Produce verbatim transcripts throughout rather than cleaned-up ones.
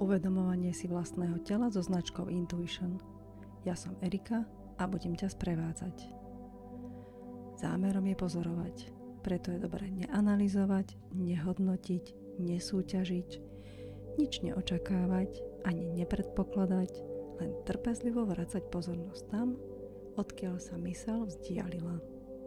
Uvedomovanie si vlastného tela so značkou Intuition. Ja som Erika a budem ťa sprevádzať. Zámerom je pozorovať, preto je dobré neanalyzovať, nehodnotiť, nesúťažiť, nič neočakávať, ani nepredpokladať, len trpezlivo vracať pozornosť tam, odkiaľ sa myseľ vzdialila.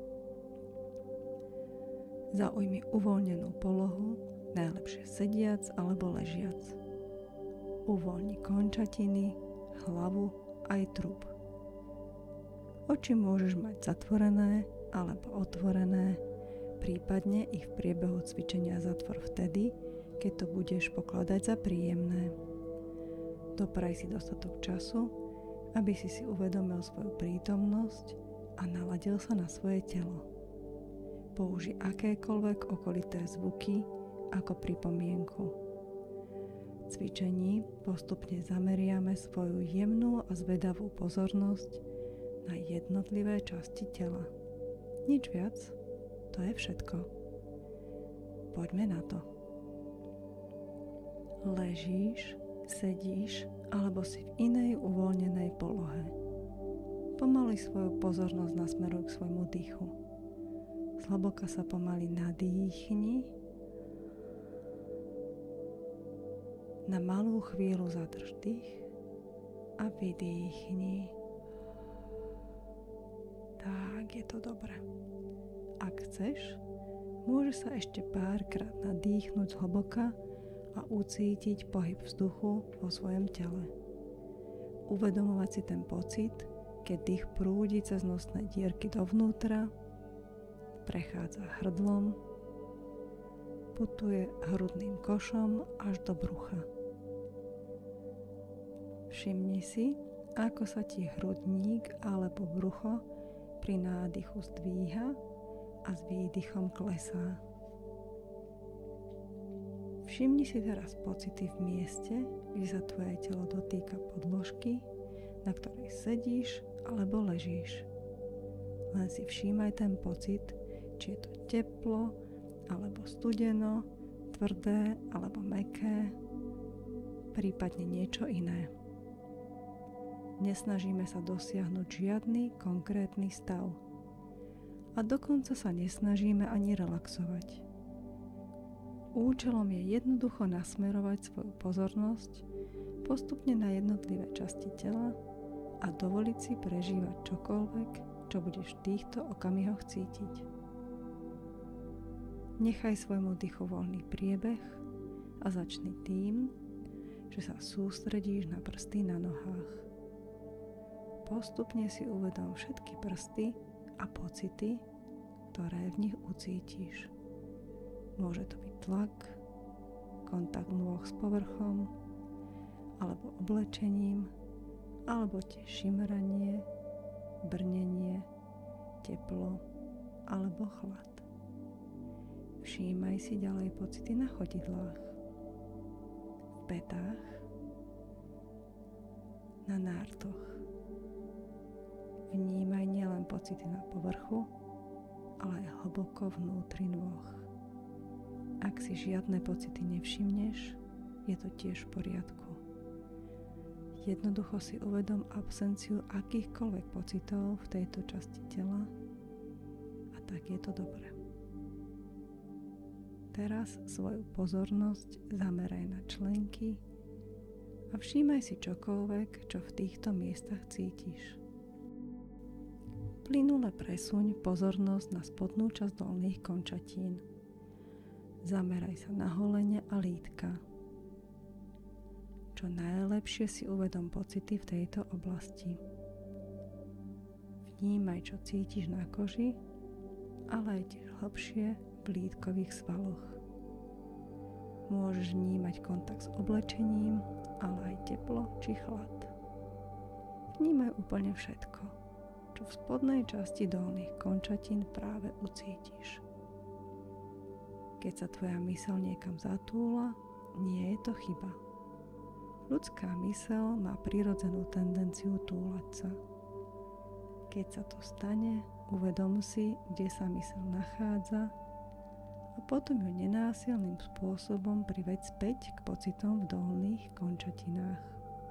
Zaujmi uvoľnenú polohu, najlepšie sediac alebo ležiac. Uvoľni končatiny, hlavu aj trup. Oči môžeš mať zatvorené alebo otvorené, prípadne ich v priebehu cvičenia zatvor vtedy, keď to budeš pokladať za príjemné. Dopraj si dostatok času, aby si si uvedomil svoju prítomnosť a naladil sa na svoje telo. Použij akékoľvek okolité zvuky ako pripomienku. V cvičení postupne zameriame svoju jemnú a zvedavú pozornosť na jednotlivé časti tela. Nič viac, to je všetko. Poďme na to. Ležíš, sedíš alebo si v inej uvoľnenej polohe. Pomaly svoju pozornosť nasmeruj k svojmu dýchu. Zhlboka sa pomaly nadýchni. Na malú chvíľu zadrž dých a vydýchni. Tak, je to dobré. Ak chceš, môžeš sa ešte párkrát nadýchnuť zhlboka a ucítiť pohyb vzduchu vo svojom tele. Uvedomovať si ten pocit, keď dých prúdi cez nosné dierky dovnútra, prechádza hrdlom, putuje hrudným košom až do brucha. Všimni si, ako sa ti hrudník alebo brucho pri nádychu zdvíha a s výdychom klesá. Všimni si teraz pocity v mieste, kde sa tvoje telo dotýka podložky, na ktorej sedíš alebo ležíš. Len si všímaj ten pocit, či je to teplo alebo studeno, tvrdé alebo mäkké, prípadne niečo iné. Nesnažíme sa dosiahnuť žiadny konkrétny stav a dokonca sa nesnažíme ani relaxovať. Účelom je jednoducho nasmerovať svoju pozornosť postupne na jednotlivé časti tela a dovoliť si prežívať čokoľvek, čo budeš v týchto okamihoch cítiť. Nechaj svojmu dýchu voľný priebeh a začni tým, že sa sústredíš na prsty na nohách. Postupne si uvedom všetky prsty a pocity, ktoré v nich ucítiš. Môže to byť tlak, kontakt nôh s povrchom, alebo oblečením, alebo tiež šimranie, brnenie, teplo alebo chlad. Všímaj si ďalej pocity na chodidlách, v pätách, na nártoch. Vnímaj nielen pocity na povrchu, ale aj hlboko vnútri nôh. Ak si žiadne pocity nevšimneš, je to tiež v poriadku. Jednoducho si uvedom absenciu akýchkoľvek pocitov v tejto časti tela a tak je to dobré. Teraz svoju pozornosť zameraj na členky a všímaj si čokoľvek, čo v týchto miestach cítiš. Plynule presuň pozornosť na spodnú časť dolných končatín. Zameraj sa na holene a lítka. Čo najlepšie si uvedom pocity v tejto oblasti. Vnímaj, čo cítiš na koži, ale aj tiež hlbšie v lítkových svaloch. Môžeš vnímať kontakt s oblečením, ale aj teplo či chlad. Vnímaj úplne všetko, čo v spodnej časti dolných končatín práve ucítiš. Keď sa tvoja myseľ niekam zatúla, nie je to chyba. Ľudská myseľ má prirodzenú tendenciu túlať sa. Keď sa to stane, uvedom si, kde sa myseľ nachádza a Potom ju nenásilným spôsobom priveď späť k pocitom v dolných končatinách.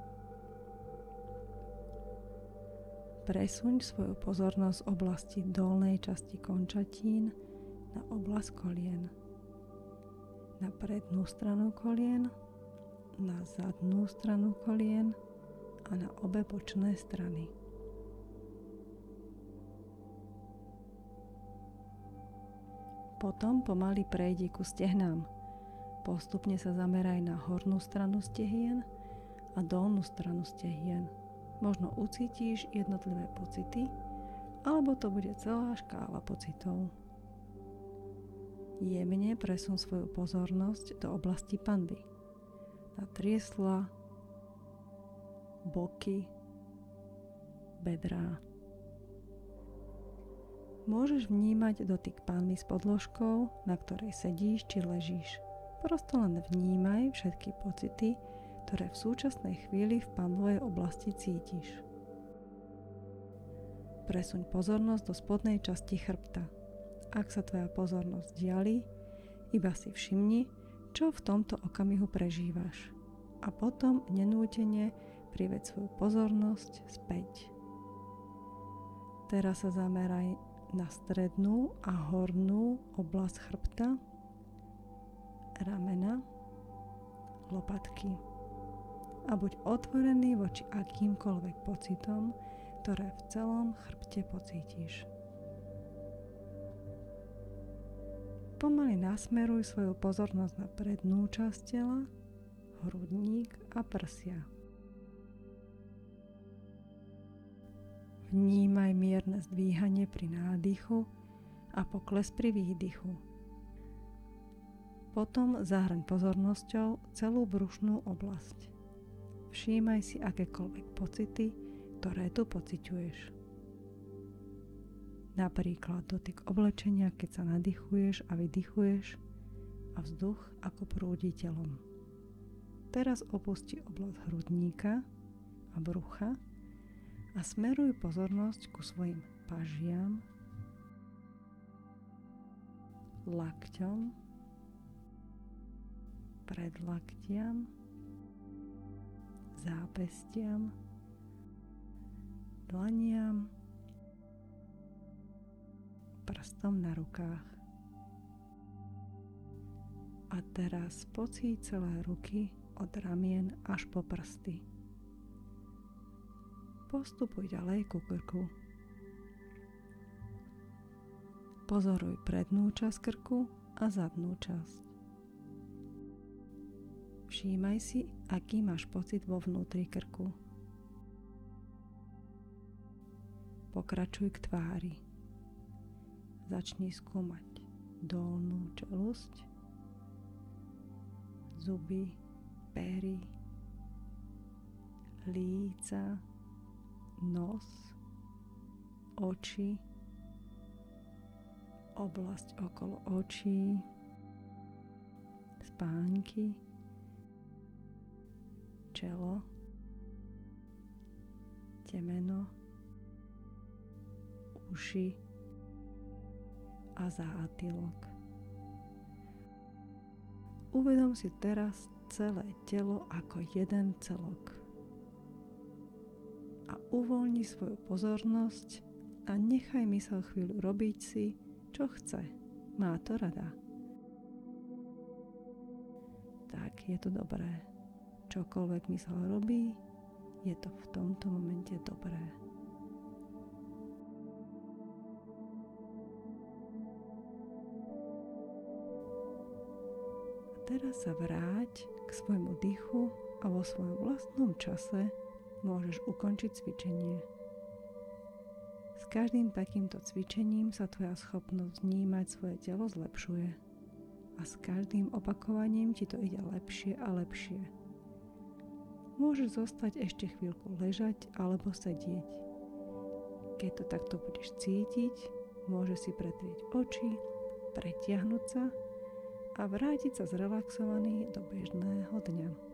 Presuň svoju pozornosť z oblasti dolnej časti končatín na oblasť kolien. Na prednú stranu kolien, na zadnú stranu kolien a na obe bočné strany. Potom pomaly prejdi ku stehnám. Postupne sa zameraj na hornú stranu stehien a dolnú stranu stehien. Možno ucítiš jednotlivé pocity, alebo to bude celá škála pocitov. Jemne presun svoju pozornosť do oblasti panvy. Na triesla, boky, bedrá. Môžeš vnímať dotyk panvy s podložkou, na ktorej sedíš či ležíš. Prosto len vnímaj všetky pocity, ktoré v súčasnej chvíli v panvovej oblasti cítiš. Presuň pozornosť do spodnej časti chrbta. Ak sa tvoja pozornosť diali, iba si všimni, čo v tomto okamihu prežívaš. A potom nenútene priveď svoju pozornosť späť. Teraz sa zameraj na strednú a hornú oblasť chrbta, ramena, lopatky a buď otvorený voči akýmkoľvek pocitom, ktoré v celom chrbte pocítiš. Pomaly nasmeruj svoju pozornosť na prednú časť tela, hrudník a prsia. Vnímaj mierne zdvíhanie pri nádychu a pokles pri výdychu. Potom zahraň pozornosťou celú brušnú oblasť. Všímaj si akékoľvek pocity, ktoré tu pociťuješ. Napríklad dotyk oblečenia, keď sa nadýchuješ a vydychuješ a vzduch ako prúdi telom. Teraz opusti oblasť hrudníka a brucha a smeruj pozornosť ku svojim pažiam, lakťom, predlaktiam, zápestiam, dlaniam, prstom na rukách. A teraz pocíť celé ruky od ramien až po prsty. Postupuj ďalej ku krku. Pozoruj prednú časť krku a zadnú časť. Všímaj si, aký máš pocit vo vnútri krku. Pokračuj k tvári. Začni skúmať dolnú čelusť, zuby, pery, líca, nos, oči, oblasť okolo očí, spánky, čelo, temeno, uši a zátylok. Uvedom si teraz celé telo ako jeden celok. A uvoľni svoju pozornosť a nechaj myseľ chvíľu robiť si, čo chce. Má to rada. Tak je to dobré. Čokoľvek myseľ robí, je to v tomto momente dobré. A teraz sa vráť k svojmu dýchu a vo svojom vlastnom čase môžeš ukončiť cvičenie. S každým takýmto cvičením sa tvoja schopnosť vnímať svoje telo zlepšuje a s každým opakovaním ti to ide lepšie a lepšie. Môžeš zostať ešte chvíľku ležať alebo sedieť. Keď to takto budeš cítiť, môžeš si pretrieť oči, pretiahnuť sa a vrátiť sa zrelaxovaný do bežného dňa.